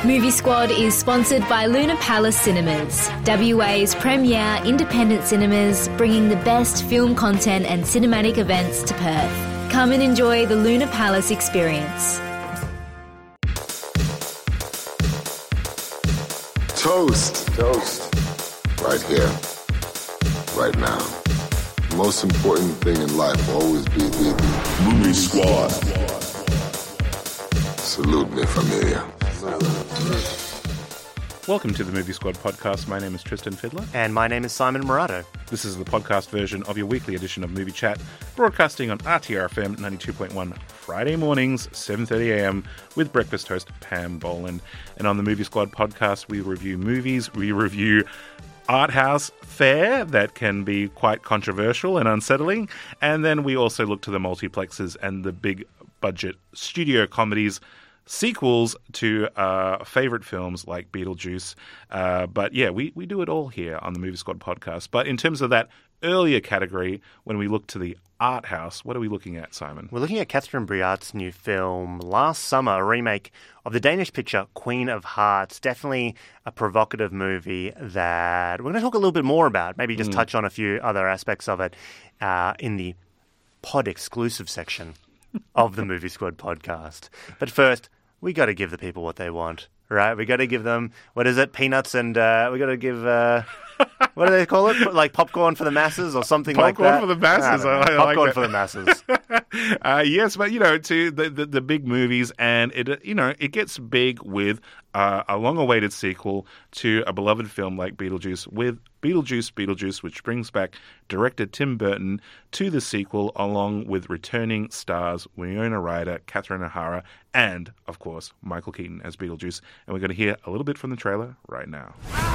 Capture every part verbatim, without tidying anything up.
Movie Squad is sponsored by Luna Palace Cinemas, W A's premier independent cinemas, bringing the best film content and cinematic events to Perth. Come and enjoy the Luna Palace experience. Toast. Toast. Right here. Right now. The most important thing in life will always be the Movie Squad. Salute me, familia. Welcome to the Movie Squad podcast. My name is Tristan Fiddler. And my name is Simon Murato. This is the podcast version of your weekly edition of Movie Chat, broadcasting on R T R F M ninety-two point one Friday mornings, seven thirty a.m. with breakfast host Pam Boland. And on the Movie Squad podcast, we review movies, we review art house fare that can be quite controversial and unsettling, and then we also look to the multiplexes and the big budget studio comedies, sequels to uh, favourite films like Beetlejuice. Uh, but yeah, we, we do it all here on the Movie Squad podcast. But in terms of that earlier category, when we look to the art house, what are we looking at, Simon? We're looking at Catherine Breillat's new film, Last Summer, a remake of the Danish picture Queen of Hearts. Definitely a provocative movie that we're going to talk a little bit more about, maybe just mm. touch on a few other aspects of it uh, in the pod-exclusive section of the Movie Squad podcast. But first, we got to give the people what they want, right? We got to give them, what is it, peanuts and uh, we got to give, uh, what do they call it? Like popcorn for the masses or something popcorn like that? Popcorn for the masses. I, I popcorn like for the masses. uh, yes, but, you know, to the, the, the big movies, and, it you know, it gets big with uh, a long-awaited sequel to a beloved film like Beetlejuice with Beetlejuice, Beetlejuice, which brings back director Tim Burton to the sequel, along with returning stars Winona Ryder, Catherine O'Hara, and, of course, Michael Keaton as Beetlejuice. And we're going to hear a little bit from the trailer right now.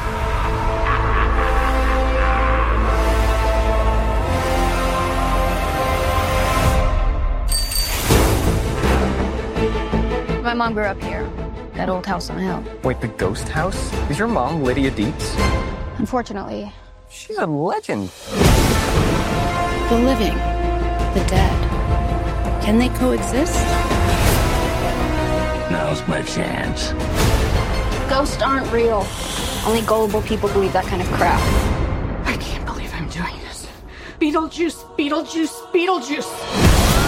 My mom grew up here, that old house on the hill. Wait, the ghost house? Is your mom Lydia Dietz? Unfortunately. She's a legend. The living, the dead, can they coexist? Now's my chance. Ghosts aren't real. Only gullible people believe that kind of crap. I can't believe I'm doing this. Beetlejuice, Beetlejuice, Beetlejuice.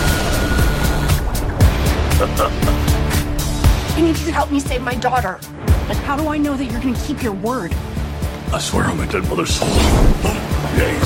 I need you to help me save my daughter. But how do I know that you're going to keep your word? I swear on my dead mother's soul. Days.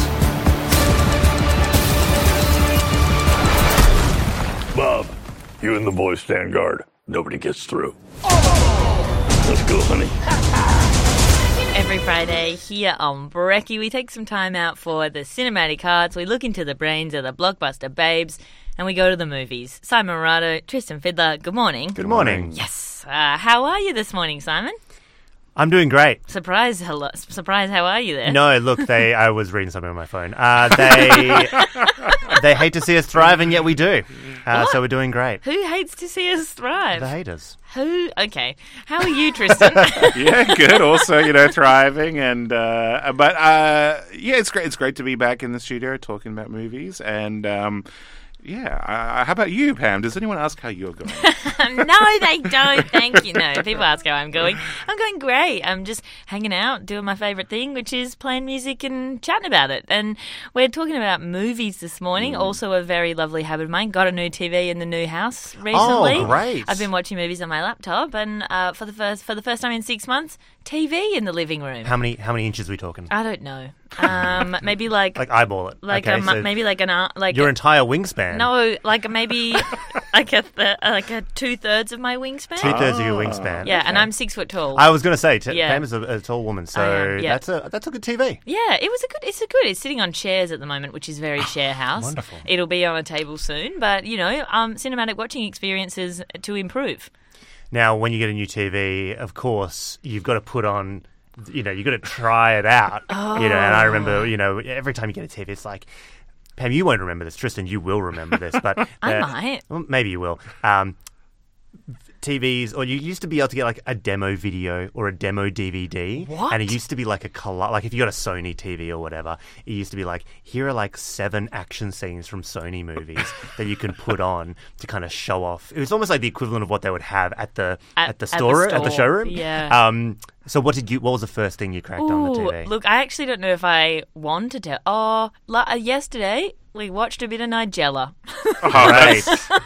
Bob, you and the boys stand guard. Nobody gets through. Oh! Let's go, honey. Every Friday here on Brekkie, we take some time out for the cinematic arts. We look into the brains of the blockbuster babes, and we go to the movies. Simon Murato, Tristan Fiddler, good morning. Good morning. Yes. Uh, how are you this morning, Simon? I'm doing great. Surprise, hello. Surprise, how are you there? No, look, they. I was reading something on my phone. Uh, they they hate to see us thrive, and yet we do. Uh, so we're doing great. Who hates to see us thrive? The haters. Who? Okay. How are you, Tristan? Yeah, good. Also, you know, thriving, and uh, but uh, yeah, it's great. It's great to be back in the studio talking about movies, and um, yeah. Uh, how about you, Pam? Does anyone ask how you're going? No, they don't. Thank you. No, people ask how I'm going. I'm going great. I'm just hanging out, doing my favourite thing, which is playing music and chatting about it. And we're talking about movies this morning. Mm. Also, a very lovely habit of mine. Got a new T V in the new house recently. Oh, great! I've been watching movies on my laptop, and uh, for the first for the first time in six months, T V in the living room. How many how many inches are we talking? I don't know. Um, maybe like like eyeball it. Like okay, a, so maybe like an uh, like your a, entire wingspan. No, like maybe like a th- like a two thirds of my wingspan. Two thirds oh. of your wingspan. Yeah, okay. and I'm six foot tall. I was going to say, t- yeah. Pam is a, a tall woman, so yeah. that's a that's a good T V. Yeah, it was a good. It's a good. It's sitting on chairs at the moment, which is very share house. Wonderful. It'll be on a table soon, but you know, um, cinematic watching experiences to improve. Now, when you get a new T V, of course, you've got to put on. You know, you got to try it out. Oh. You know, and I remember, you know, every time you get a T V, it's like, Pam, you won't remember this. Tristan, you will remember this. But I uh, might. Well, maybe you will. Um, T Vs, or you used to be able to get like a demo video or a demo D V D. What? And it used to be like a color, like if you got a Sony T V or whatever, it used to be like, here are like seven action scenes from Sony movies that you can put on to kind of show off. It was almost like the equivalent of what they would have at the At- at, the at the store, at the store, showroom. yeah. Um. So what did you? What was the first thing you cracked on the Ooh, T V? Look, I actually don't know if I want to tell. Oh, la- uh, yesterday we watched a bit of Nigella. Oh, Right.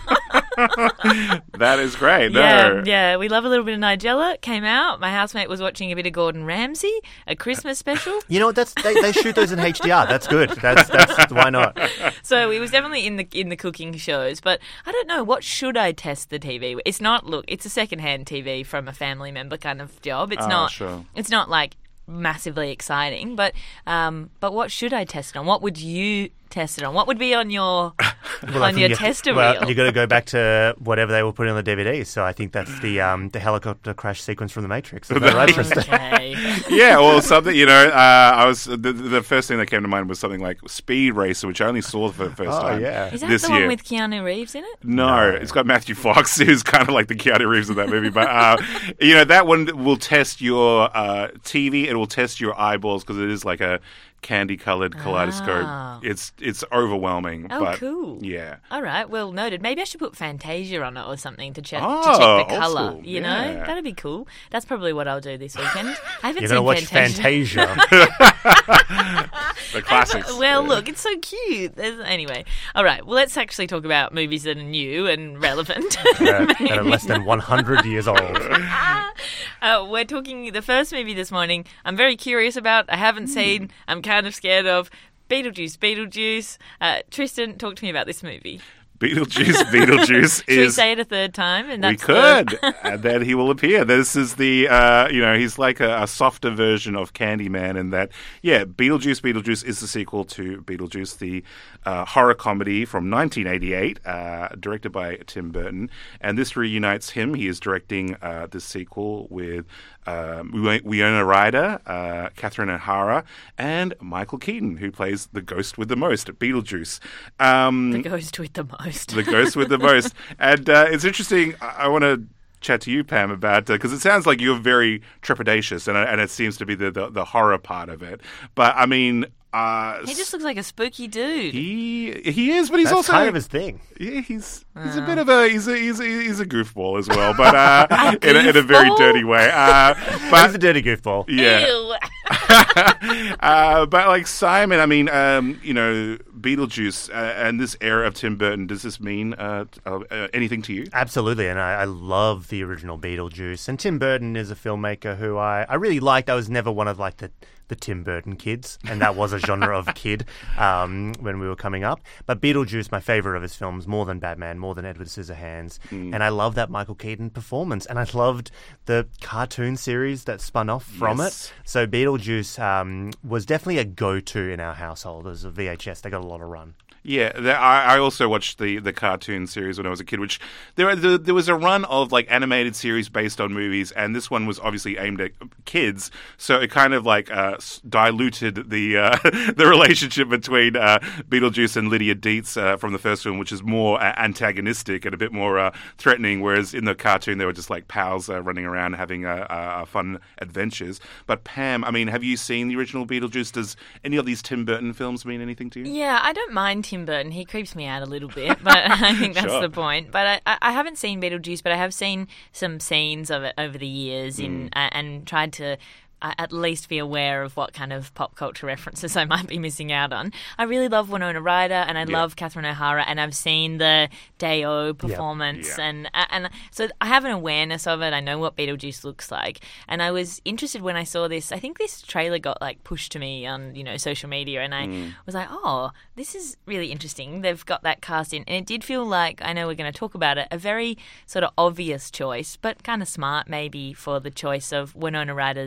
That is great. No. Yeah, yeah, we love a little bit of Nigella. Came out. My housemate was watching a bit of Gordon Ramsay, a Christmas special. You know what? That's they, they shoot those in H D R. That's good. That's that's why not? So it was definitely in the in the cooking shows. But I don't know, what should I test the T V with? It's not. Look, it's a secondhand T V from a family member kind of job. It's Oh, not. sure. It's not like massively exciting. But um, but what should I test it on? What would you test it on? What would be on your Well, I on think your you- tester well, reel? you got to go back to whatever they were putting on the D V D. So I think that's the um, the helicopter crash sequence from The Matrix. Is that right, Tristan? Okay. Yeah, well, something, you know, uh, I was the, the first thing that came to mind was something like Speed Racer, which I only saw for the first Oh, time yeah. Is that this the year. one with Keanu Reeves in it? No, it's got Matthew Fox, who's kind of like the Keanu Reeves of that movie. But, uh, you know, that one will test your uh, T V. It will test your eyeballs because it is like a candy-colored kaleidoscope. Ah. It's it's overwhelming. Oh, but, cool. Yeah. All right, well noted. Maybe I should put Fantasia on it or something to check Oh, to check the old colour. school, You yeah. know, that'd be cool. That's probably what I'll do this weekend. I haven't You're seen gonna watch Fantasia. Fantasia. The classics. Well, look, it's so cute. There's, anyway, all right. Well, let's actually talk about movies that are new and relevant. that, that are less than one hundred years old. Uh, we're talking the first movie this morning. I'm very curious about. I haven't Hmm. seen. I'm kind of scared of. Beetlejuice, Beetlejuice. Uh, Tristan, talk to me about this movie. Beetlejuice, Beetlejuice Should we is... say it a third time? And We that's could, the- and then he will appear. This is the, uh, you know, he's like a, a softer version of Candyman in that, yeah, Beetlejuice, Beetlejuice is the sequel to Beetlejuice, the uh, horror comedy from nineteen eighty-eight, uh, directed by Tim Burton, and this reunites him. He is directing uh, this sequel with um, Winona Ryder, uh, Catherine O'Hara, and Michael Keaton, who plays the ghost with the most, Beetlejuice. Um, the ghost with the most. the ghost with the most. And uh, it's interesting. I, I want to chat to you, Pam, about because it sounds like you're very trepidatious, and and it seems to be the the, the horror part of it. But I mean, uh, He just looks like a spooky dude. he he is, but he's That's also kind of his thing. yeah, he's he's Uh. a bit of a he's a he's a, he's a goofball as well, but uh, in a, in a very goofball? dirty way. Uh, He's but a dirty goofball. yeah. Ew. uh, but like Simon, I mean, um, you know, Beetlejuice uh, and this era of Tim Burton, does this mean uh, uh, uh, anything to you? Absolutely, and I, I love the original Beetlejuice. And Tim Burton is a filmmaker who I, I really liked. I was never one of like the, the Tim Burton kids, and that was a genre of kid um, when we were coming up. But Beetlejuice, my favorite of his films, more than Batman, more than Edward Scissorhands, Mm. and I love that Michael Keaton performance, and I loved the cartoon series that spun off from Yes. it. So Beetlejuice um, was definitely a go-to in our household as a V H S. They got a lot of run. Yeah, the, I, I also watched the, the cartoon series when I was a kid, which there the, there was a run of like animated series based on movies, and this one was obviously aimed at kids, so it kind of like uh, s- diluted the uh, the relationship between uh, Beetlejuice and Lydia Dietz uh, from the first film, which is more uh, antagonistic and a bit more uh, threatening, whereas in the cartoon they were just like pals uh, running around having uh, uh, fun adventures. But Pam, I mean, have you seen the original Beetlejuice? Does any of these Tim Burton films mean anything to you? Yeah, I don't mind Tim Burton. He creeps me out a little bit, but I think that's Sure. the point. But I, I haven't seen Beetlejuice, but I have seen some scenes of it over the years in, uh, and tried to uh, at least be aware of what kind of pop culture references I might be missing out on. I really love Winona Ryder, and I Yeah. love Catherine O'Hara, and I've seen the Day-O performance, Yeah. and and so I have an awareness of it. I know what Beetlejuice looks like, and I was interested when I saw this. I think this trailer got like pushed to me on you know social media, and I was like, oh, this is really interesting. They've got that cast in, and it did feel like, I know we're going to talk about it, a very sort of obvious choice, but kind of smart maybe for the choice of Winona Ryder's daughter.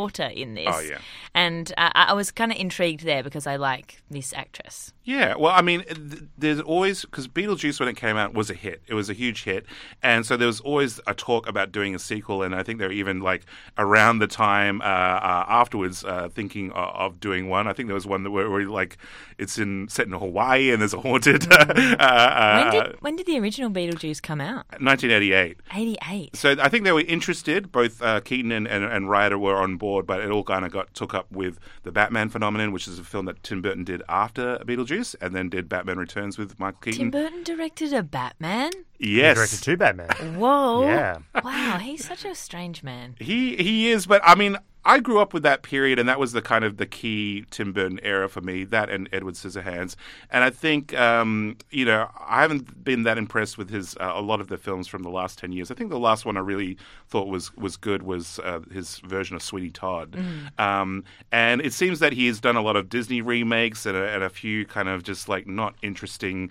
daughter in this. Oh, yeah. And uh, I was kind of intrigued there because I like this actress. Yeah, well, I mean, th- there's always, because Beetlejuice, when it came out, was a hit. It was a huge hit. And so there was always a talk about doing a sequel. And I think they were even, like, around the time uh, uh, afterwards uh, thinking of, of doing one. I think there was one that where, where like, it's in set in Hawaii and there's a haunted... uh, uh, when, did, when did the original Beetlejuice come out? nineteen eighty-eight. eighty-eight. So I think they were interested. Both uh, Keaton and, and, and Ryder were on board, but it all kind of got took up with the Batman phenomenon, which is a film that Tim Burton did after Beetlejuice, and then did Batman Returns with Michael Keaton. Tim Burton directed a Batman? Yes. He directed two Batman. Whoa. Yeah. Wow, he's such a strange man. He he is, but I mean, I grew up with that period, and that was the kind of the key Tim Burton era for me, that and Edward Scissorhands. And I think, um, you know, I haven't been that impressed with his uh, a lot of the films from the last ten years. I think the last one I really thought was, was good was uh, his version of Sweeney Todd. Mm. Um, and it seems that he has done a lot of Disney remakes and a, and a few kind of just like not interesting,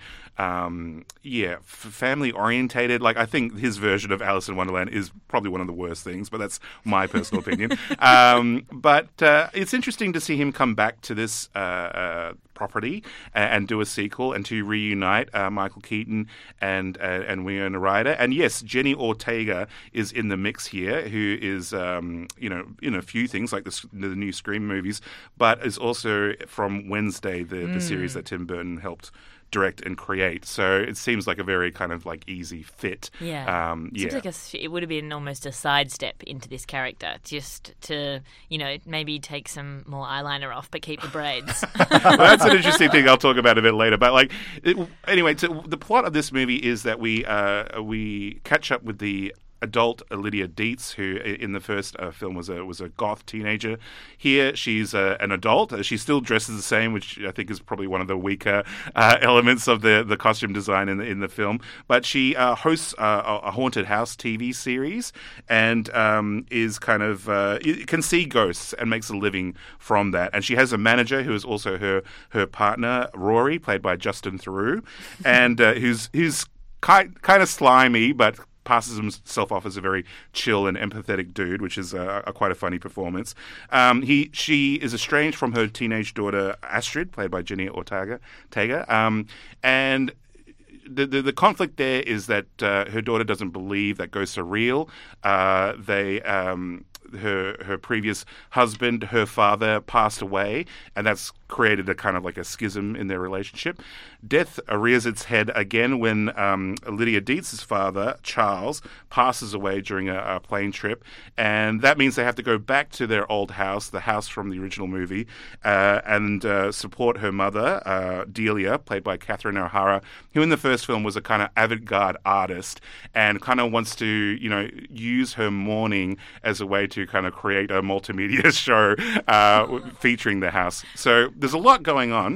um, yeah, f- family-orientated. Like, I think his version of Alice in Wonderland is probably one of the worst things, but that's my personal opinion. Um, Um, but uh, it's interesting to see him come back to this uh, uh, property and, and do a sequel and to reunite uh, Michael Keaton and uh, and Winona Ryder. And yes, Jenny Ortega is in the mix here, who is um, you know in a few things like the, the new Scream movies, but is also from Wednesday, the, mm. the series that Tim Burton helped direct and create. So it seems like a very kind of like easy fit. Yeah. Um, yeah. Seems like a, it would have been almost a sidestep into this character, just to, you know, maybe take some more eyeliner off, but keep the braids. Well, that's an interesting thing I'll talk about a bit later. But like, it, anyway, to, the plot of this movie is that we uh, we catch up with the adult Lydia Dietz, who in the first uh, film was a was a goth teenager. Here, she's uh, an adult. Uh, she still dresses the same, which I think is probably one of the weaker uh, elements of the, the costume design in the, in the film. But she uh, hosts uh, a haunted house T V series and um, is kind of uh, can see ghosts and makes a living from that. And she has a manager who is also her her partner, Rory, played by Justin Theroux, and uh, who's who's kind kind of slimy, but passes himself off as a very chill and empathetic dude, which is a, a quite a funny performance. Um, he she is estranged from her teenage daughter Astrid, played by Jenny Ortega. Ortega, um, and The, the the conflict there is that uh, her daughter doesn't believe that ghosts are real. Uh, they um, her her previous husband, her father, passed away, and that's created a kind of like a schism in their relationship. Death rears its head again when um, Lydia Dietz's father, Charles, passes away during a, a plane trip, and that means they have to go back to their old house, the house from the original movie, uh, and uh, support her mother, uh, Delia, played by Catherine O'Hara, who in the first film was a kind of avant-garde artist and kind of wants to, you know, use her mourning as a way to kind of create a multimedia show uh, featuring the house. So there's a lot going on.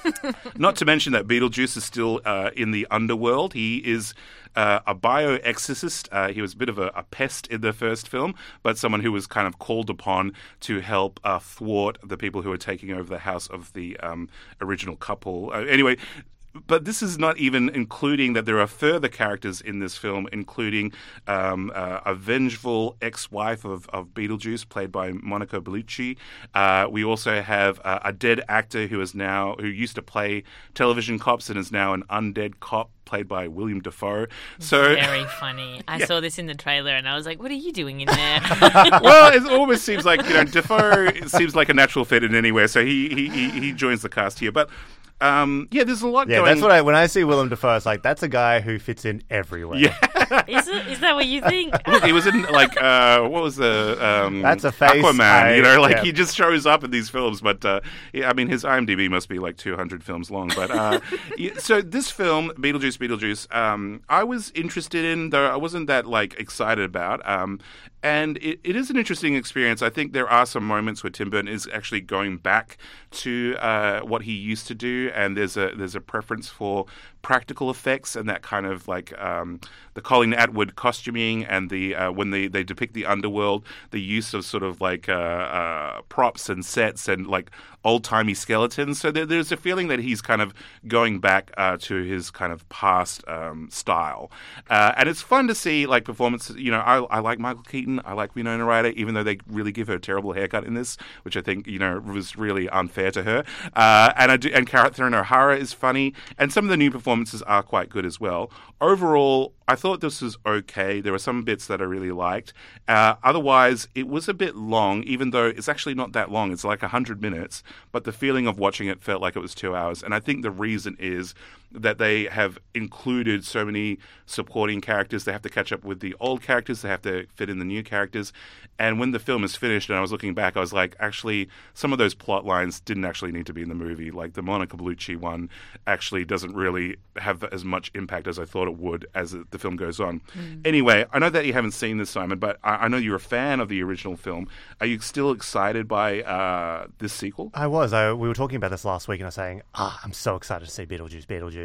Not to mention that Beetlejuice is still uh, in the underworld. He is uh, a bioexorcist. Uh, he was a bit of a, a pest in the first film, but someone who was kind of called upon to help uh, thwart the people who were taking over the house of the um, original couple. Uh, anyway, but this is not even including that there are further characters in this film, including um, uh, a vengeful ex-wife of, of Beetlejuice, played by Monica Bellucci. Uh, we also have uh, a dead actor who is now who used to play television cops and is now an undead cop, played by William Dafoe. So very funny. I yeah. saw this in the trailer and I was like, what are you doing in there? Well, it almost seems like, you know, Dafoe seems like a natural fit in anywhere, so he he, he, he joins the cast here. But Um, yeah, there's a lot yeah, going... Yeah, that's what I... When I see Willem Dafoe, it's like, that's a guy who fits in everywhere. Yeah. Is it? Is that what you think? Look, he was in, like, uh, what was the... Um, that's a face Aquaman, I, you know? Like, yeah. he just shows up in these films, but, uh, yeah, I mean, his IMDb must be, like, two hundred films long. But, uh, yeah, so this film, Beetlejuice, Beetlejuice, um, I was interested in, though I wasn't that, like, excited about. Um, and it, it is an interesting experience. I think there are some moments where Tim Burton is actually going back to uh, what he used to do, and there's a there's a preference for practical effects and that kind of like um, the Colin Atwood costuming and the uh, when they, they depict the underworld, the use of sort of like uh, uh, props and sets and like old-timey skeletons. So there, there's a feeling that he's kind of going back uh, to his kind of past um, style. Uh, and it's fun to see like performances. You know, I, I like Michael Keaton. I like Winona Ryder, even though they really give her a terrible haircut in this, which I think, you know, was really unfair to her. Uh, and I do, and Catherine O'Hara is funny. And some of the new performances are quite good as well. Overall, I thought this was okay. There were some bits that I really liked. Uh, otherwise, it was a bit long, even though it's actually not that long. It's like one hundred minutes. But the feeling of watching it felt like it was two hours. And I think the reason is that they have included so many supporting characters. They have to catch up with the old characters. They have to fit in the new characters. And when the film is finished and I was looking back, I was like, actually, some of those plot lines didn't actually need to be in the movie. Like the Monica Bellucci one actually doesn't really have as much impact as I thought it would as the film goes on. Mm. Anyway, I know that you haven't seen this, Simon, but I, I know you're a fan of the original film. Are you still excited by uh, this sequel? I was. I, we were talking about this last week and I was saying, ah, I'm so excited to see Beetlejuice, Beetlejuice.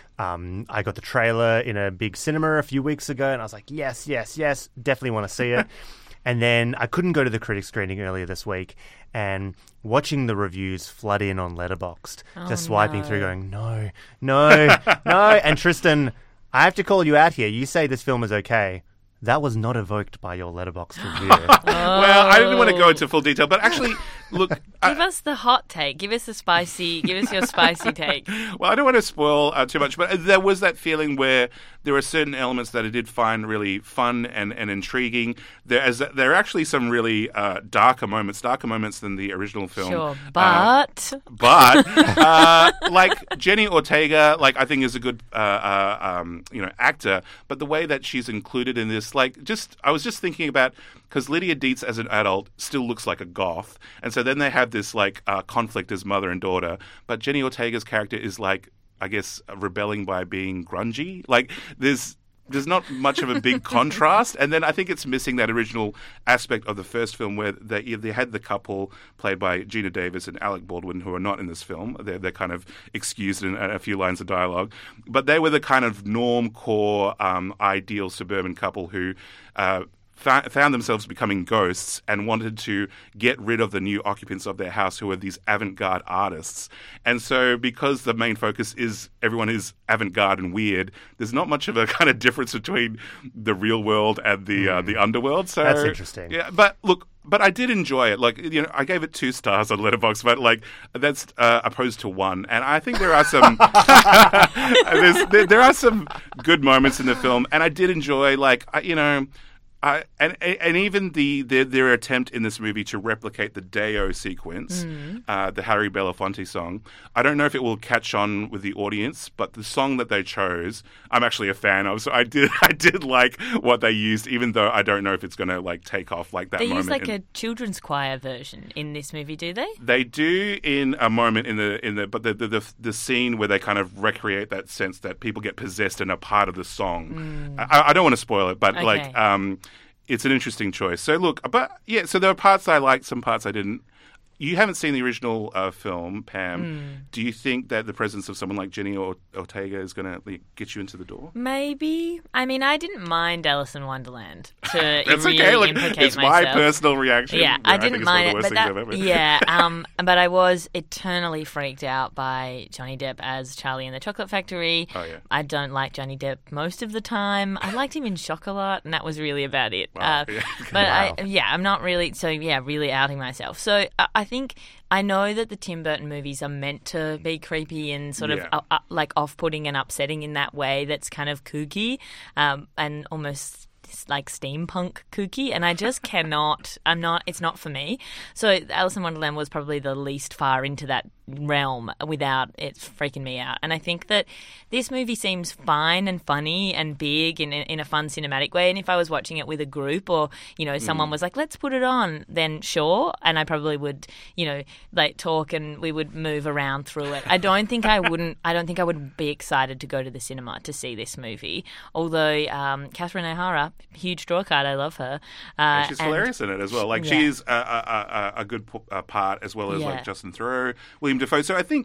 Um, I got the trailer in a big cinema a few weeks ago and I was like, yes, yes, yes, definitely want to see it. And then I couldn't go to the critic screening earlier this week, and watching the reviews flood in on Letterboxd, oh, just swiping no. through going, no, no, no. And Tristan, I have to call you out here. You say this film is okay. That was not evoked by your Letterboxd review. oh. Well, I didn't want to go into full detail, but actually, look... Give I, us the hot take. Give us the spicy... Give us your spicy take. Well, I don't want to spoil uh, too much, but there was that feeling where there were certain elements that I did find really fun and, and intriguing. There, is, there are actually some really uh, darker moments, darker moments than the original film. Sure, but... Uh, but, uh, like, Jenny Ortega, like, I think is a good, uh, uh, um, you know, actor, but the way that she's included in this, like, just... I was just thinking about... Because Lydia Dietz, as an adult, still looks like a goth. And so then they have this, like, uh, conflict as mother and daughter. But Jenny Ortega's character is, like, I guess, rebelling by being grungy. Like, there's... There's not much of a big contrast, and then I think it's missing that original aspect of the first film where they they had the couple played by Gina Davis and Alec Baldwin, who are not in this film. They're, they're kind of excused in a few lines of dialogue, but they were the kind of norm-core, um, ideal suburban couple who... Uh, found themselves becoming ghosts and wanted to get rid of the new occupants of their house who are these avant-garde artists. And so because the main focus is everyone is avant-garde and weird, there's not much of a kind of difference between the real world and the mm. uh, the underworld. So that's interesting. Yeah, but look, but I did enjoy it. Like, you know, I gave it two stars on Letterboxd, but like that's uh, opposed to one. And I think there are some there, there are some good moments in the film, and I did enjoy, like, I, you know. Uh, and and even the, the their attempt in this movie to replicate the Deo sequence, mm. uh, the Harry Belafonte song, I don't know if it will catch on with the audience, but the song that they chose, I'm actually a fan of. So I did I did like what they used, even though I don't know if it's going to like take off like that. They moment. use like in, a children's choir version in this movie, do they? They do in a moment in the in the but the the, the, the scene where they kind of recreate that sense that people get possessed and are part of the song. Mm. I, I don't want to spoil it, but okay. like. Um, It's an interesting choice. So look, but yeah, so there were parts I liked, some parts I didn't. You haven't seen the original uh, film, Pam. Mm. Do you think that the presence of someone like Jenny or- Ortega is going to like, get you into the door? Maybe. I mean, I didn't mind Alice in Wonderland. To That's really okay. Look, implicate it's myself. my personal reaction. Yeah, yeah I didn't I mind it. But that, yeah, um, but I was eternally freaked out by Johnny Depp as Charlie in the Chocolate Factory. Oh, yeah. I don't like Johnny Depp most of the time. I liked him in Chocolat, and that was really about it. Wow. Uh, yeah. But wow. I, yeah, I'm not really. So yeah, really outing myself. So I, I think. I know that the Tim Burton movies are meant to be creepy and sort of yeah. uh, uh, like off-putting and upsetting in that way that's kind of kooky um, and almost like steampunk kooky, and I just cannot, I'm not, it's not for me. So Alice in Wonderland was probably the least far into that realm without it freaking me out. And I think that this movie seems fine and funny and big in, in a fun cinematic way, and if I was watching it with a group or, you know, someone mm. was like, let's put it on, then sure, and I probably would, you know, like talk and we would move around through it. I don't think I wouldn't, I don't think I would be excited to go to the cinema to see this movie, although um, Catherine O'Hara, huge draw card, I love her. Uh, and she's and, hilarious in it as well. Like, yeah. she's a, a, a, a good p- a part as well as, yeah. like, Justin Theroux, William Dafoe. So I think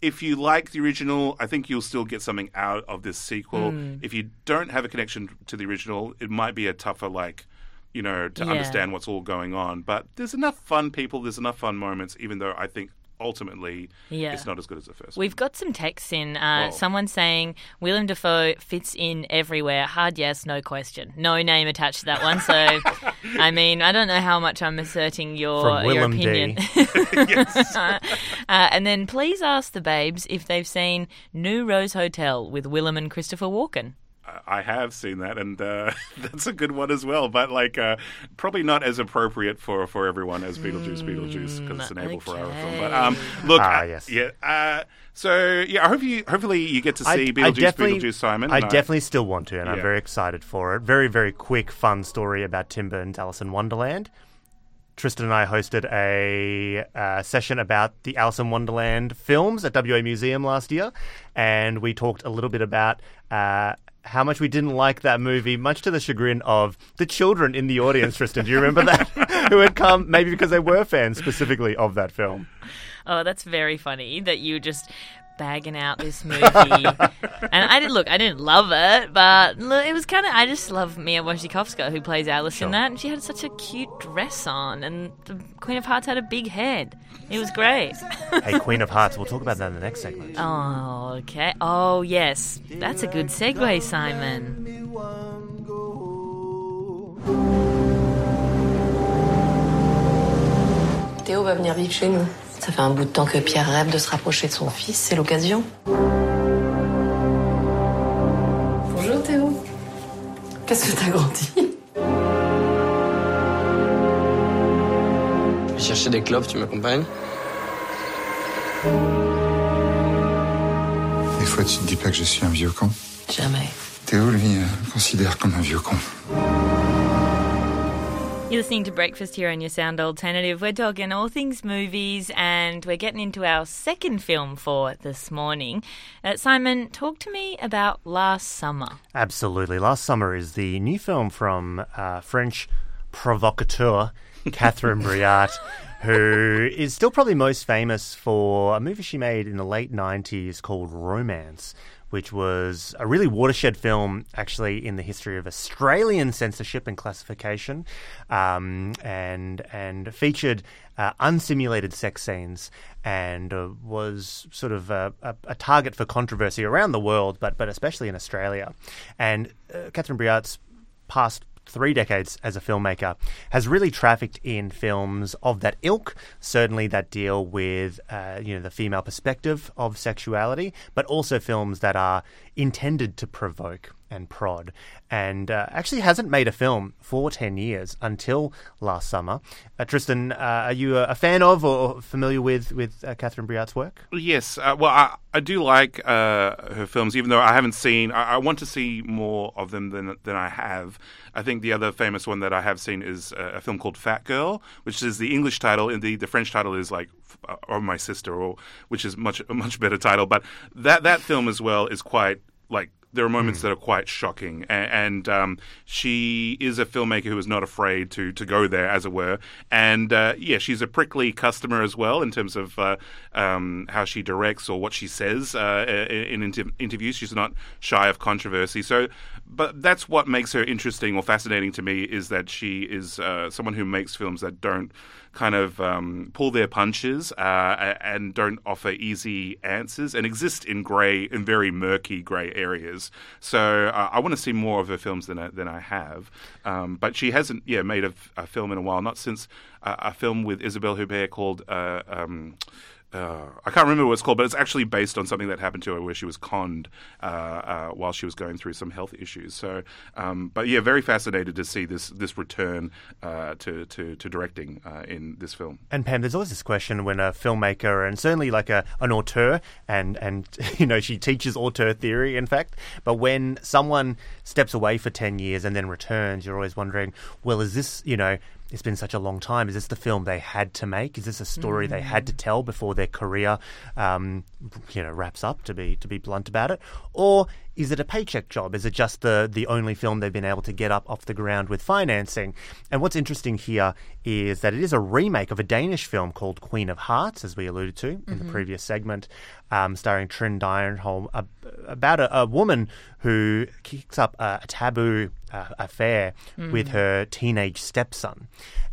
if you like the original, I think you'll still get something out of this sequel. Mm. If you don't have a connection to the original, it might be a tougher, like, you know, to Yeah. understand what's all going on. But there's enough fun people, there's enough fun moments, even though I think ultimately Yeah. it's not as good as the first one. We've got some texts in. Uh, Whoa. someone saying Willem Dafoe fits in everywhere. Hard yes, no question. No name attached to that one. So, I mean, I don't know how much I'm asserting your, From your Willem opinion. D. uh, and then please ask the babes if they've seen New Rose Hotel with Willem and Christopher Walken. I have seen that, and uh, that's a good one as well. But like, uh, probably not as appropriate for, for everyone as Beetlejuice, Beetlejuice, because it's an okay. eighty-four hour film. But um, look, Ah, uh, yes. yeah. Uh, so yeah, I hope you, hopefully you get to see I- I Beetlejuice, definitely- Beetlejuice, Simon. I and definitely still want to, and I'm Yeah. very excited for it. Very, very quick, fun story about Tim Burton's Alice in Wonderland. Tristan and I hosted a uh, session about the Alice in Wonderland films at W A Museum last year, and we talked a little bit about uh, how much we didn't like that movie, much to the chagrin of the children in the audience. Tristan, do you remember that? Who had come, maybe because they were fans specifically of that film. Oh, that's very funny that you just bagging out this movie. And I did look, I didn't love it, but look, it was kind of. I just love Mia Wasikowska, who plays Alice Sure. in that, and she had such a cute dress on, and the Queen of Hearts had a big head. It was great. Hey, Queen of Hearts, we'll talk about that in the next segment. Oh, okay. Oh, yes, that's a good segue, Simon. Théo va venir vivre chez nous. Ça fait un bout de temps que Pierre rêve de se rapprocher de son fils, c'est l'occasion. Bonjour Théo. Qu'est-ce que t'as grandi? Je vais chercher des clopes, tu m'accompagnes? Des fois, tu te dis pas que je suis un vieux con? Jamais. Théo, lui, euh, me considère comme un vieux con. You're listening to Breakfast here on your Sound Alternative. We're talking all things movies, and we're getting into our second film for this morning. Uh, Simon, talk to me about Last Summer. Absolutely. Last Summer is the new film from uh, French provocateur Catherine Breillat, who is still probably most famous for a movie she made in the late nineties called Romance, which was a really watershed film, actually, in the history of Australian censorship and classification, um, and and featured uh, unsimulated sex scenes, and uh, was sort of a, a, a target for controversy around the world, but but especially in Australia. And uh, Catherine Breillat's past three decades as a filmmaker has really trafficked in films of that ilk, certainly that deal with uh, you know the female perspective of sexuality, but also films that are intended to provoke and prod, and uh, actually hasn't made a film for ten years until last summer. Uh, Tristan, uh, are you a, a fan of or familiar with, with uh, Catherine Breillat's work? Yes, uh, well, I, I do like uh, her films, even though I haven't seen. I, I want to see more of them than than I have. I think the other famous one that I have seen is a, a film called Fat Girl, which is the English title, and the, the French title is like "Or My Sister," or which is much a much better title. But that that film as well is quite like. There are moments mm. that are quite shocking, and, and um, she is a filmmaker who is not afraid to to go there, as it were. And uh, yeah, she's a prickly customer as well in terms of uh, um, how she directs or what she says uh, in, in inter- interviews. She's not shy of controversy. So, but that's what makes her interesting or fascinating to me, is that she is uh, someone who makes films that don't kind of um, pull their punches uh, and don't offer easy answers and exist in grey, in very murky grey areas. So uh, I want to see more of her films than I, than I have. Um, but she hasn't, yeah, made a, a film in a while. Not since uh, a film with Isabelle Huppert called. Uh, um, Uh, I can't remember what it's called, but it's actually based on something that happened to her where she was conned uh, uh, while she was going through some health issues. So, um, but yeah, very fascinated to see this this return uh, to, to to directing uh, in this film. And Pam, there's always this question when a filmmaker, and certainly like a an auteur, and and you know she teaches auteur theory, in fact. But when someone steps away for ten years and then returns, you're always wondering, well, is this you know? It's been such a long time. Is this the film they had to make? Is this a story mm. they had to tell before their career, um, you know, wraps up? To be to be blunt about it, or is it a paycheck job? Is it just the, the only film they've been able to get up off the ground with financing? And what's interesting here is that it is a remake of a Danish film called Queen of Hearts, as we alluded to in mm-hmm. the previous segment, um, starring Trine Dyrholm, uh, about a, a woman who kicks up a, a taboo uh, affair mm. with her teenage stepson.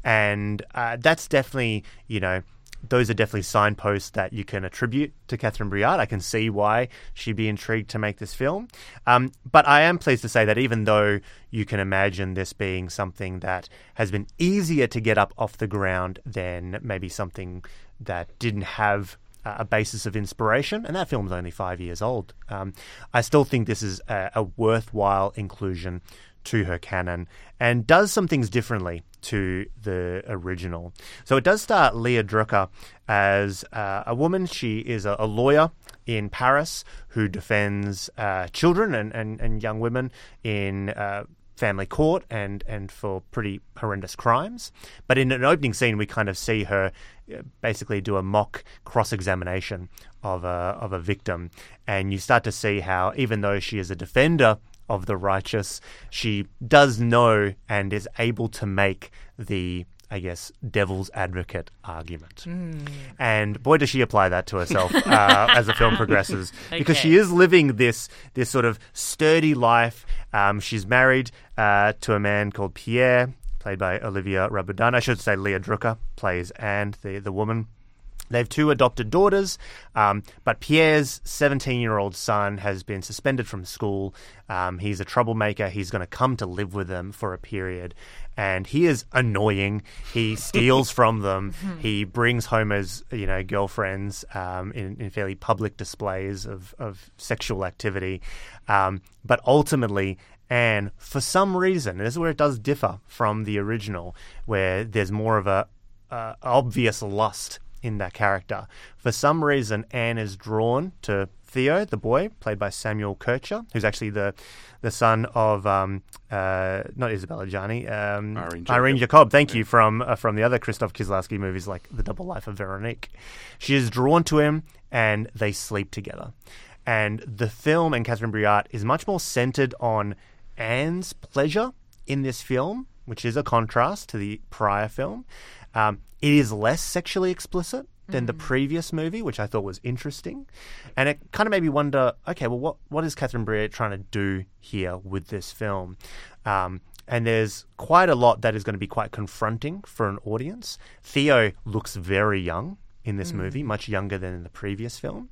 And uh, that's definitely, you know, those are definitely signposts that you can attribute to Catherine Breillat. I can see why she'd be intrigued to make this film. Um, but I am pleased to say that even though you can imagine this being something that has been easier to get up off the ground than maybe something that didn't have a basis of inspiration, and that film's only five years old, um, I still think this is a, a worthwhile inclusion to her canon and does some things differently to the original. So it does star Leah Drucker as uh, a woman. She is a, a lawyer in Paris who defends uh, children and, and, and young women in uh, family court and, and for pretty horrendous crimes. But in an opening scene, we kind of see her basically do a mock cross-examination of a, of a victim. And you start to see how, even though she is a defender of the righteous, she does know and is able to make the, I guess, devil's advocate argument. Mm. And boy, does she apply that to herself uh, as the film progresses. Okay. Because she is living this this sort of sturdy life. Um, she's married uh, to a man called Pierre, played by Olivia Raboudan. I should say Leah Drucker plays Anne, the, the woman. They have two adopted daughters, um, but Pierre's seventeen-year-old son has been suspended from school. Um, he's a troublemaker. He's going to come to live with them for a period, and he is annoying. He steals from them. He brings home his, you know, girlfriends um, in, in fairly public displays of, of sexual activity. Um, but ultimately, Anne, for some reason, and this is where it does differ from the original, where there's more of a uh, obvious lust in that character. For some reason, Anne is drawn to Theo, the boy, played by Samuel Kircher, who's actually the the son of um, uh, not Isabella Gianni, um, Irene Jacob. Irene Jacob. Thank yeah. you from uh, from the other Krzysztof Kieslowski movies like The Double Life of Veronique. She is drawn to him, and they sleep together. And the film and Catherine Breillat is much more centered on Anne's pleasure in this film, which is a contrast to the prior film. Um, it is less sexually explicit than mm. the previous movie, which I thought was interesting. And it kind of made me wonder, okay, well, what, what is Catherine Breillat trying to do here with this film? Um, and there's quite a lot that is going to be quite confronting for an audience. Theo looks very young in this mm. movie, much younger than in the previous film.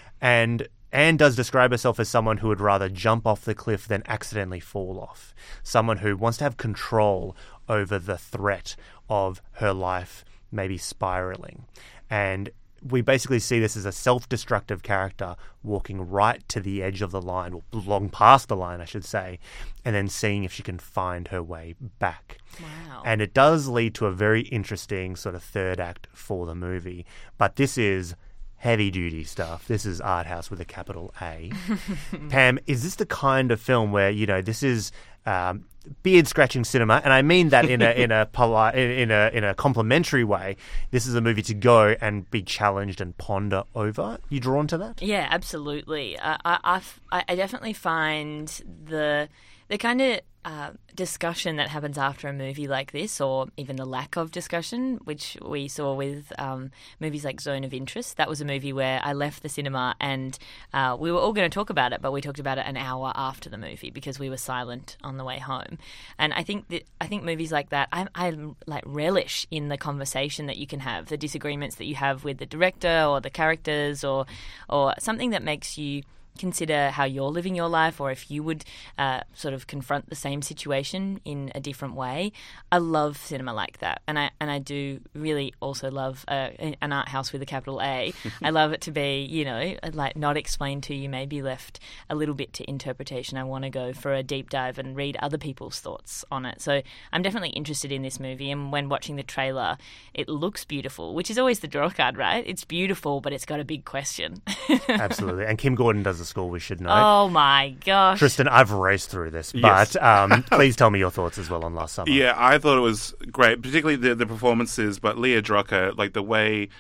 And Anne does describe herself as someone who would rather jump off the cliff than accidentally fall off. Someone who wants to have control over the threat of her life maybe spiraling. And we basically see this as a self-destructive character walking right to the edge of the line, or long past the line, I should say, and then seeing if she can find her way back. Wow. And it does lead to a very interesting sort of third act for the movie. But this is heavy-duty stuff. This is art house with a capital A. Pam, is this the kind of film where, you know, this is um, beard-scratching cinema, and I mean that in a in a polite, in a in a complimentary way? This is a movie to go and be challenged and ponder over. You drawn to that? Yeah, absolutely. Uh, I, I I definitely find the the kind of uh, discussion that happens after a movie like this, or even the lack of discussion, which we saw with um, movies like Zone of Interest. That was a movie where I left the cinema and uh, we were all going to talk about it, but we talked about it an hour after the movie because we were silent on the way home. And I think that I think movies like that, I, I like relish in the conversation that you can have, the disagreements that you have with the director or the characters, or or something that makes you consider how you're living your life, or if you would uh, sort of confront the same situation in a different way. I love cinema like that, and I and I do really also love uh, an art house with a capital A. I love it to be, you know, like not explained to you, maybe left a little bit to interpretation. I want to go for a deep dive and read other people's thoughts on it. So I'm definitely interested in this movie, and when watching the trailer, it looks beautiful, which is always the draw card, right? It's beautiful, but it's got a big question. Absolutely, and Kim Gordon does the score, we should know. Oh my gosh. Tristan, I've raced through this, but Yes. um, please tell me your thoughts as well on Last Summer. Yeah, I thought it was great, particularly the, the performances, but Leah Drucker, like the way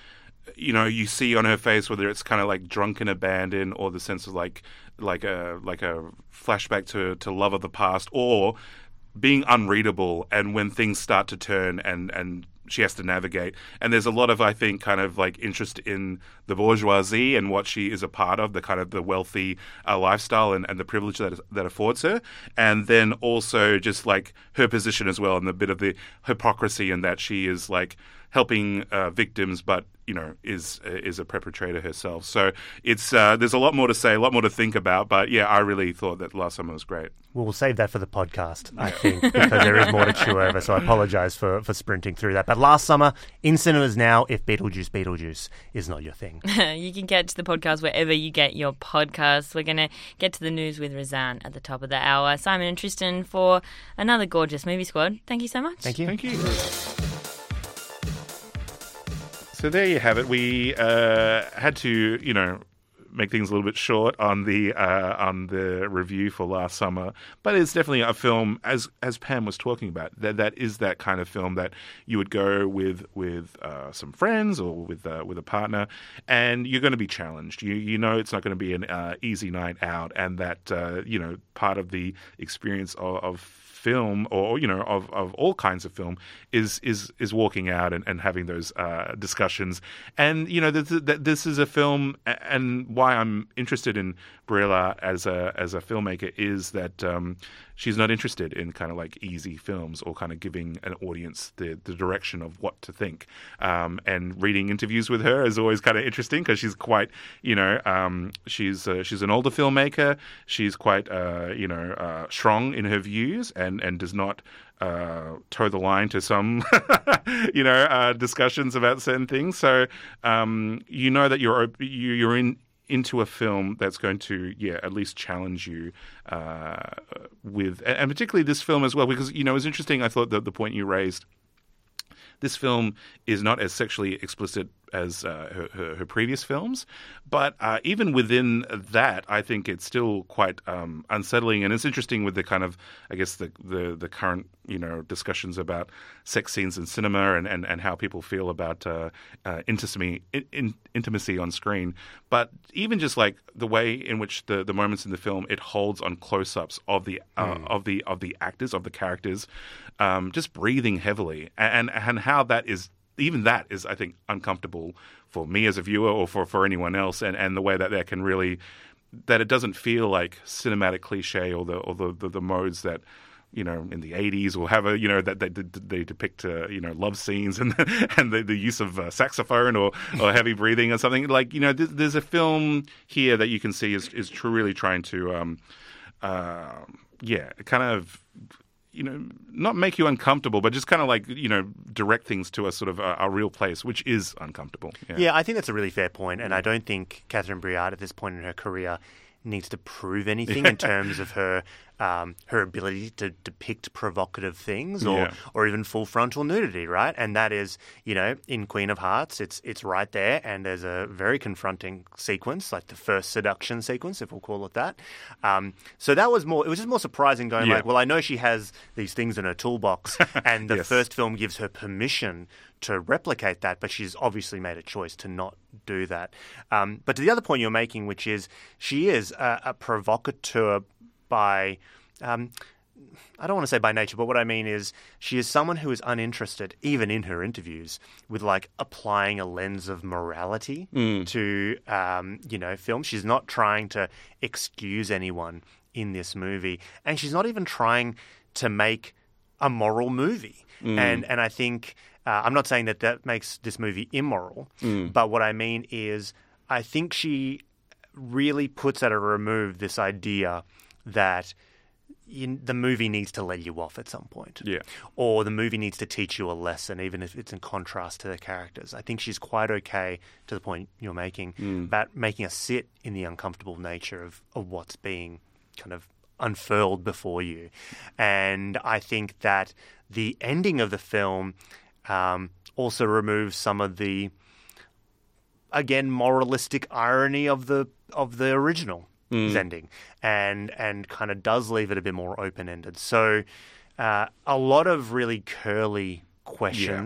you know, you see on her face, whether it's kind of like drunken abandon or the sense of like like a like a flashback to, to love of the past, or being unreadable, and when things start to turn and, and she has to navigate. And there's a lot of, I think, kind of like interest in the bourgeoisie and what she is a part of, the kind of the wealthy uh, lifestyle and, and the privilege that that affords her. And then also just like her position as well, and the bit of the hypocrisy in that she is like helping uh, victims, but you know is is a perpetrator herself. So it's uh, there's a lot more to say, a lot more to think about. But yeah, I really thought that Last Summer was great. Well, we'll save that for the podcast, I think, because there is more to chew over. So I apologise for for sprinting through that. But Last Summer in cinemas now. If Beetlejuice, Beetlejuice is not your thing, you can catch the podcast wherever you get your podcasts. We're going to get to the news with Razan at the top of the hour. Simon and Tristan for another gorgeous movie squad. Thank you so much. Thank you. Thank you. So there you have it. We uh, had to, you know, make things a little bit short on the uh, on the review for Last Summer, but it's definitely a film, as as Pam was talking about, that that is that kind of film that you would go with with uh, some friends or with uh, with a partner, and you're going to be challenged. You you know it's not going to be an uh, easy night out, and that uh, you know part of the experience of, of film, or you know, of, of all kinds of film, is is is walking out and, and having those uh, discussions. And you know, this, this is a film, and why I'm interested in Brie as a as a filmmaker is that um, she's not interested in kind of like easy films or kind of giving an audience the, the direction of what to think. Um, and reading interviews with her is always kind of interesting because she's quite, you know, um, she's uh, she's an older filmmaker. She's quite, uh, you know, uh, strong in her views and, and does not uh, toe the line to some, you know, uh, discussions about certain things. So um, you know that you're you're in. into a film that's going to, yeah, at least challenge you uh, with, and particularly this film as well, because, you know, it was interesting, I thought, that the point you raised, this film is not as sexually explicit as uh, her, her, her previous films, but uh, even within that, I think it's still quite um, unsettling. And it's interesting with the kind of, I guess, the the, the current, you know, discussions about sex scenes in cinema and, and, and how people feel about uh, uh, intimacy in, in, intimacy on screen. But even just like the way in which the, the moments in the film it holds on close-ups of the uh, mm. of the of the actors, of the characters, um, just breathing heavily, and and how that is. Even that is, I think, uncomfortable for me as a viewer or for, for anyone else, and, and the way that that can really, that it doesn't feel like cinematic cliche or the or the, the, the modes that, you know, in the eighties or have a, you know, that they, they depict, uh, you know, love scenes and and the, the use of uh, saxophone or, or heavy breathing or something. Like, you know, there's, there's a film here that you can see is, is truly trying to, um, uh, yeah, kind of, you know, not make you uncomfortable, but just kind of like, you know, direct things to a sort of a, a real place, which is uncomfortable. Yeah. yeah, I think that's a really fair point, and I don't think Catherine Breillat at this point in her career needs to prove anything in terms of her um, her ability to depict provocative things or, yeah. or even full frontal nudity, right? And that is, you know, in Queen of Hearts, it's it's right there, and there's a very confronting sequence, like the first seduction sequence, if we'll call it that. Um, so that was more, it was just more surprising going yeah. like, well, I know she has these things in her toolbox, and the yes. first film gives her permission to replicate that, but she's obviously made a choice to not do that. Um, but to the other point you're making, which is she is a, a provocateur by, um, I don't want to say by nature, but what I mean is she is someone who is uninterested, even in her interviews, with like applying a lens of morality mm. to, um, you know, film. She's not trying to excuse anyone in this movie, and she's not even trying to make a moral movie. Mm. And and I think uh, I'm not saying that that makes this movie immoral, mm. but what I mean is I think she really puts at a remove this idea that you, the movie needs to let you off at some point. Yeah. Or the movie needs to teach you a lesson, even if it's in contrast to the characters. I think she's quite okay, to the point you're making, mm. about making us sit in the uncomfortable nature of, of what's being kind of unfurled before you. And I think that the ending of the film um, also removes some of the, again, moralistic irony of the of the original mm. ending, and and kind of does leave it a bit more open-ended. So uh, a lot of really curly questions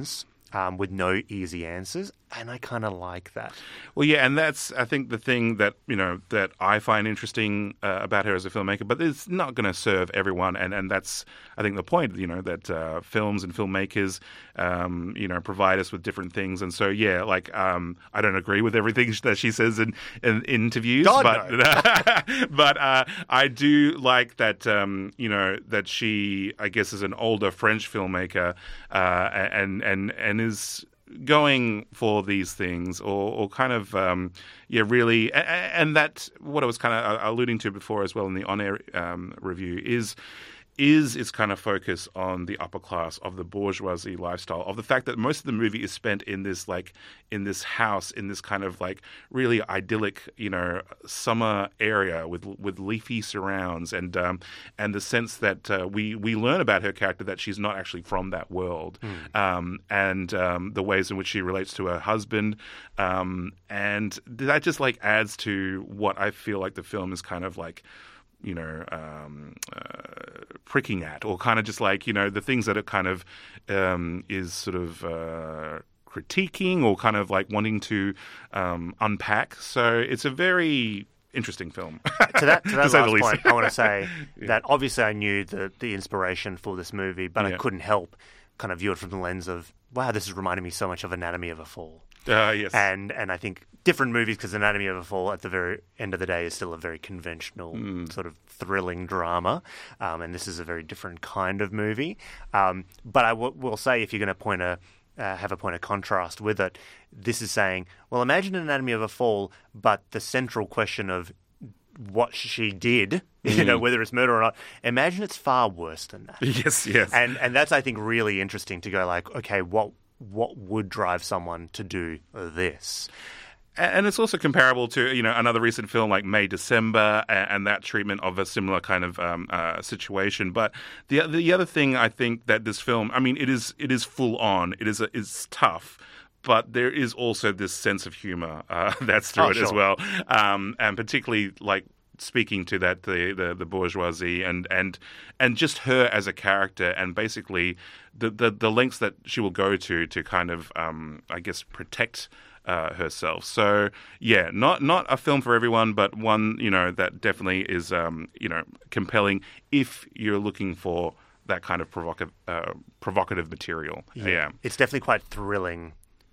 um, with no easy answers, and I kind of like that. Well, yeah, and that's, I think, the thing that, you know, that I find interesting uh, about her as a filmmaker, but it's not going to serve everyone, and, and that's, I think, the point, you know, that uh, films and filmmakers, um, you know, provide us with different things, and so, yeah, like, um, I don't agree with everything that she says in, in interviews, God, but, no. but uh, I do like that, um, you know, that she, I guess, is an older French filmmaker, uh, and, and, and is going for these things, or, or kind of, um, yeah, really, and, and that, what I was kind of alluding to before as well in the on-air um, review is, is its kind of focus on the upper class of the bourgeoisie lifestyle, of the fact that most of the movie is spent in this, like, in this house, in this kind of, like, really idyllic, you know, summer area with with leafy surrounds, and um, and the sense that uh, we we learn about her character that she's not actually from that world, mm. um, and um, the ways in which she relates to her husband, um, and that just, like, adds to what I feel like the film is kind of like, you know, um, uh, pricking at, or kind of just like, you know, the things that it kind of um, is sort of uh, critiquing, or kind of like wanting to um, unpack. So it's a very interesting film. to that, to that to say last the least. point, I want to say Yeah. that obviously I knew the, the inspiration for this movie, but Yeah. I couldn't help kind of view it from the lens of, wow, this is reminding me so much of Anatomy of a Fall. Uh, yes. And and I think different movies, because Anatomy of a Fall at the very end of the day is still a very conventional Mm. sort of thrilling drama, um, and this is a very different kind of movie. Um, but I w- will say, if you're going to point a uh, have a point of contrast with it, this is saying, well, imagine Anatomy of a Fall, but the central question of what she did, you know, Mm. whether it's murder or not, imagine it's far worse than that. Yes, yes. And and that's, I think, really interesting to go like, okay, what what would drive someone to do this? And it's also comparable to, you know, another recent film like May, December, and, and that treatment of a similar kind of um, uh, situation. But the the other thing I think that this film, I mean, it is it is full on. It is a, it's tough. But there is also this sense of humor uh, that's through Oh, it as sure. well, um, and particularly like speaking to that the, the, the bourgeoisie and, and and just her as a character, and basically the, the, the lengths that she will go to to kind of um, I guess protect uh, herself. So yeah, not not a film for everyone, but one, you know, that definitely is um, you know, compelling if you're looking for that kind of provocative uh, provocative material. Yeah. It's definitely quite thrilling.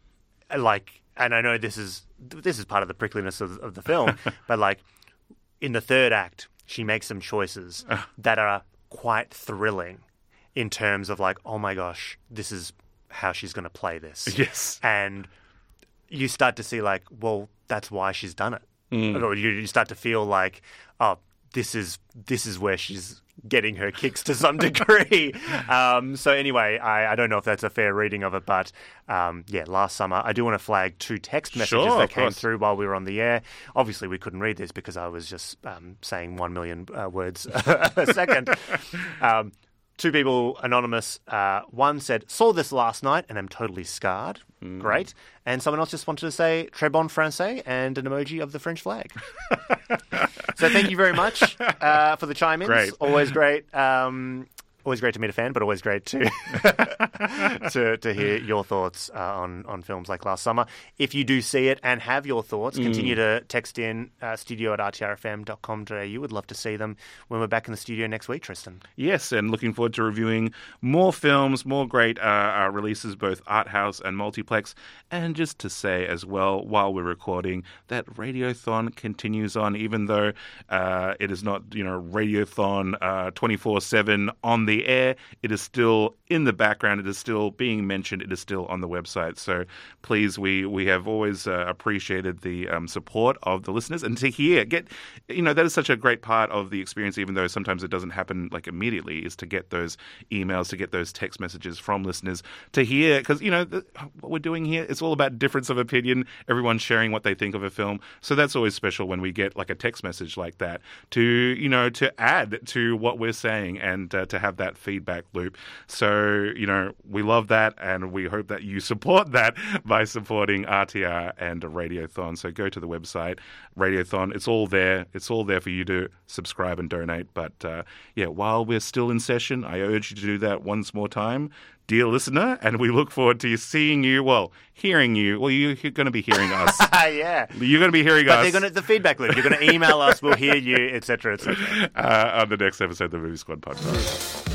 Like, and I know this is this is part of the prickliness of, of the film, but like in the third act, she makes some choices that are quite thrilling in terms of like, oh my gosh, this is how she's going to play this. Yes. And you start to see like, well, that's why she's done it. Mm. Or you, you start to feel like, oh, this is this is where she's getting her kicks to some degree. um, so anyway, I, I don't know if that's a fair reading of it, but um, yeah, last summer, I do want to flag two text messages Sure, that of came course. through while we were on the air. Obviously, we couldn't read this because I was just um, saying one million uh, words a second. Um, two people, anonymous. Uh, one said, saw this last night and I'm totally scarred. Mm. Great. And someone else just wanted to say, très bon français, and an emoji of the French flag. So thank you very much uh, for the chime-ins. Great. Always great. Um, always great to meet a fan, but always great to to, to hear your thoughts uh, on, on films like last summer. If you do see it and have your thoughts, Mm. continue to text in uh, studio at r t r f m dot com dot a u. Would love to see them when we're back in the studio next week, Tristan. Yes, and looking forward to reviewing more films, more great uh, uh, releases, both art house and multiplex. And just to say as well, while we're recording, that Radiothon continues on, even though uh, it is not, you know, Radiothon uh, twenty-four seven on the air. It is still in the background. It is still being mentioned. It is still on the website. So please, we we have always uh, appreciated the um, support of the listeners, and to hear, get, you know, that is such a great part of the experience, even though sometimes it doesn't happen like immediately, is to get those emails, to get those text messages from listeners, to hear, because, you know, the, what we're doing here, it's all about difference of opinion, everyone sharing what they think of a film. So that's always special when we get like a text message like that to, you know, to add to what we're saying and uh, to have that feedback loop. So So, you know, we love that, and we hope that you support that by supporting R T R and Radiothon. So go to the website, Radiothon. It's all there. It's all there for you to subscribe and donate. But, uh, yeah, while we're still in session, I urge you to do that once more time, dear listener, and we look forward to seeing you, well, hearing you. Well, you're going to be hearing us. Yeah. You're going to be hearing but us. They're gonna, the feedback loop. You're going to email us, we'll hear you, et cetera, et cetera. Uh, on the next episode of the Movie Squad podcast.